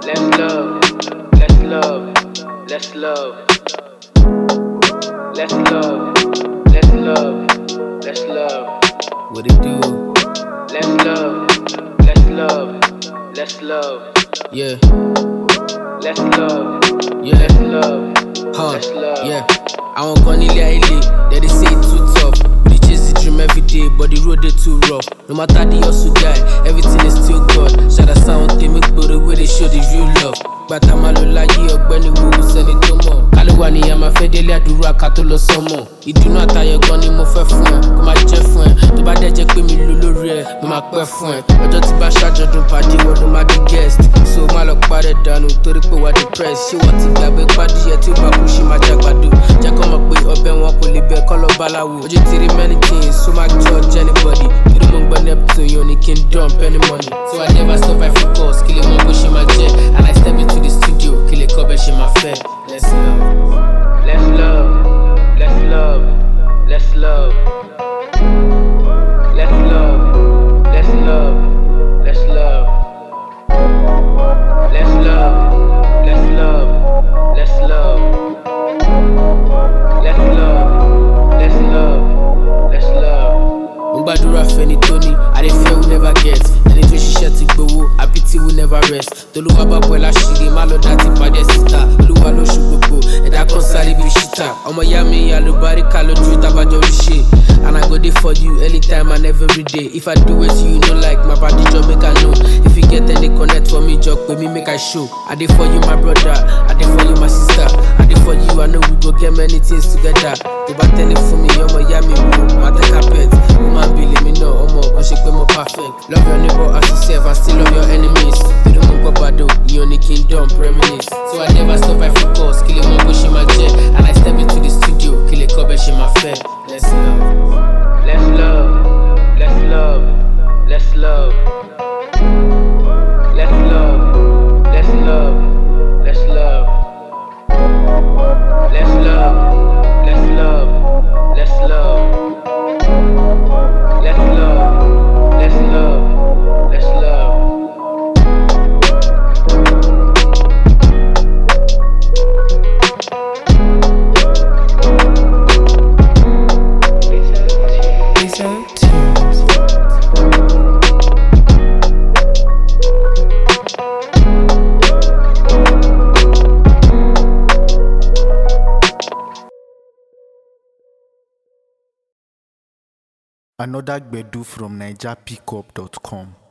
Let's love, let's love, let's love. Let's love, let's love, let's love. What it do? Let's love, let's love, let's love. Yeah, Let's love, yeah, let's love, huh, let's love. yeah. I won't go nearly a they say it too tough. We chase the dream every day, but the road they too rough. No matter the hustle guy, everything is still God. Shout out sound they make body where they show the real love. Bàtà máa lò láyé ọ̀gbẹ́ni wo kò sẹ́ni tó mọ̀. Kálíwá ni a máa fẹ́ délé àdúrà ká tó lọ sọ́mọ̀. Ìdùnnú àtayọ̀ gan ni mo fẹ́ fún ẹ, kó máa jẹ́ fún ẹ. Tó bá dẹ̀ jẹ́ pé mi lò lórí ẹ, mo máa pẹ́ fún ẹ. Ọjọ́ tí bá ṣàjọ̀dún pàdé wọn ló máa di guest. So má lọ parẹ́ dànù torí pé wà depressed. Ṣé wọ́n ti gbàgbé pàdéyẹ tí ó bá kú ṣe máa jágbàdo? Jẹ́ kó mọ̀ pé ọbẹ̀ wọn kò lè bẹ̀ kọ́ lọ báláwo. Ojú ti rí many things, so má judge anybody. Torí mo ń gbọ́ Neptune, yóò ní kí n dump any money. So I never stop my focus, kí lè mọ bó ṣe máa jẹ́. And I step into the studio, kí lè kọ́ bẹ́ ṣe máa fẹ́. Let's love. Let's love, let's love, let's love. Let's love, let's love, let's love. Let's love, let's love, let's love. Let's love, let's love, let's love. Mo gbàdúrà fẹ́ni tó ní, I dey fear we never get. Ẹni tó ṣiṣẹ́ ti gbowó, àbítí we never rest. Tolúwa bá bọ́ ẹ láṣìírí, má lọ dá ti pàdé síta. Olúwa ló ṣù gbogbo, ẹ̀dá kan sáré bí ṣítà. Ọmọ ìyá mi àlùbáríkà lójú ìtàbájọ́ ríṣe. And I go there for you anytime and every day. If I do it, you know like my body just make I know. If you get any connect for me, just pay me make I show. I dey for you my brother, I dey for you my sister. I dey for you, I know we go get many things together. Tó bá tẹ́lẹ̀ fún mi, ọmọ ìyá mi wò, má tẹ́ carpet. Ó máa ń bi lèmi náà, ọmọ kan ṣe pé mo perfect. Love your neighbor as yourself and still love your enemies. Torí mo gbọ́ bàdó, ìyẹn ní kingdom reminisce. So I never stop my focus, kí lè mọ bó ṣe máa jẹ́. And I step into the studio, kí lè kọ́ bẹ́ ṣe máa fẹ́. Let's love. Let's love, let's love, let's love. Let's love, let's love, let's love. Let's love, let's love, let's love. Let's love, let's love, let's love. Another Gbedu from NigerPickup.com.